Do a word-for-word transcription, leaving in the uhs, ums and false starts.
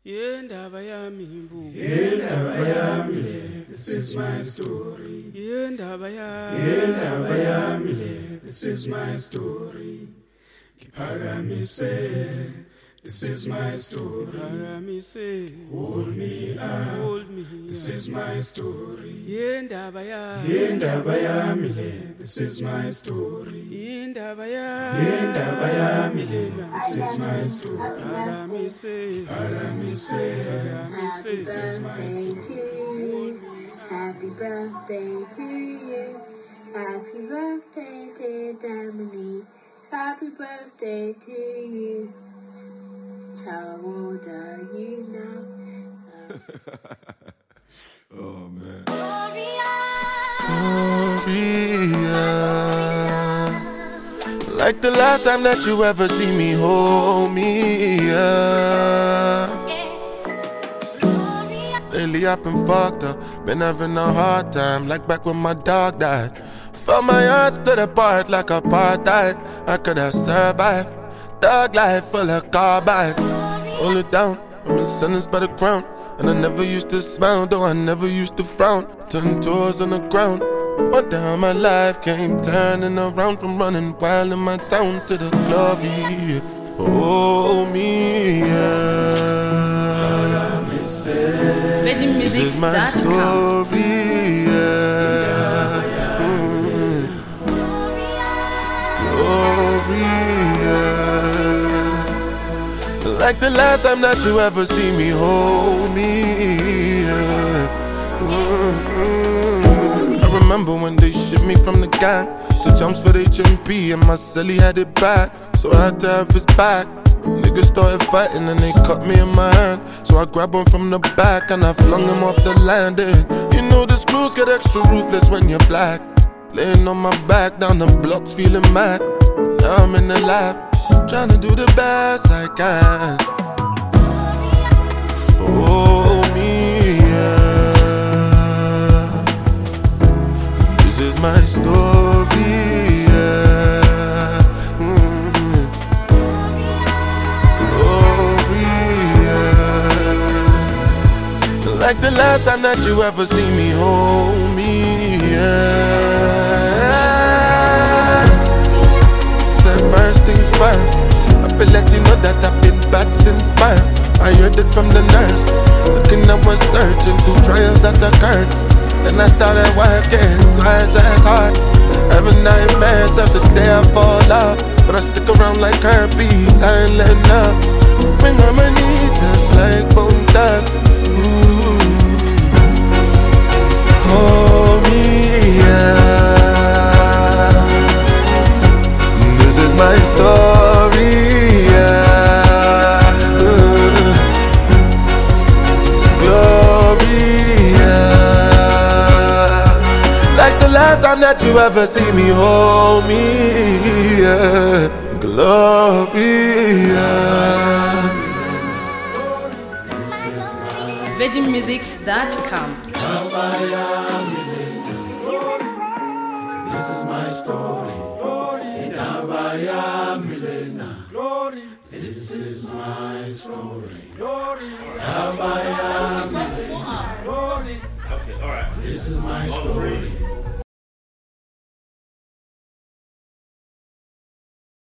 Yendaba yami mbu. Yendaba yami le, this is my story. Yendaba yami. Yendaba yami le, this is my story. Kiphakamise, this is my story. Phakamise. Hold me up, Hold me. this is my story. Yendaba yami. Yendaba yami le, this is my story. Yendaba yami. Yendaba yami le, this is my story. Phakamise. Phakamise, Phakamise. this is my story. Happy birthday to you. Happy birthday, dear Dominique. Happy birthday to you. How old are you now? Oh man. Gloria. Like the last time that you ever see me, hold me up. Lately I've been fucked up, been having a hard time, like back when my dog died. Felt my heart split apart like apartheid. I could have survived, thug life full of carbide. Hold it down, I'm a sentence by the crown. And I never used to smile, though I never used to frown. Ten toes on the ground. One day my life came turning around, from running wild in my town to the glory. Oh me, yeah. Veggie This is my Music dot com. story, yeah. Mm. Glory, yeah. Like the last time that you ever see me, hold me, yeah. Mm-hmm. I remember when they shipped me from the gang to jumps for H M P, and my celly had it bad, so I had to have his back. Niggas started fighting and they cut me in my hand, so I grabbed him from the back and I flung him off the landing. You know the screws get extra ruthless when you're black. Laying on my back down the blocks feeling mad. Now I'm in the lab, trying to do the best I can. Oh me, yeah. This is my story, yeah. Mm-hmm. Glory, yeah. Like the last time that you ever see me, hold me, yeah. Said first things first, I feel let you know that I've been bad since birth. I heard it from the nurse, looking at my surgeon through trials that occurred. Then I started working twice as hard, having nightmares of the day I fall off. But I stick around like herpes, I ain't letting up. Bring on my knees just like bone thugs. Ooh. Hold me, yeah. This is my story, yeah. Ooh. Glory, yeah. Like the last time that you ever see me, hold me, yeah. Glory, yeah. Veggie Music dot com. This is my story. Yendaba Milena. This is my story. Yendaba Milena. Okay, all right. This is my story.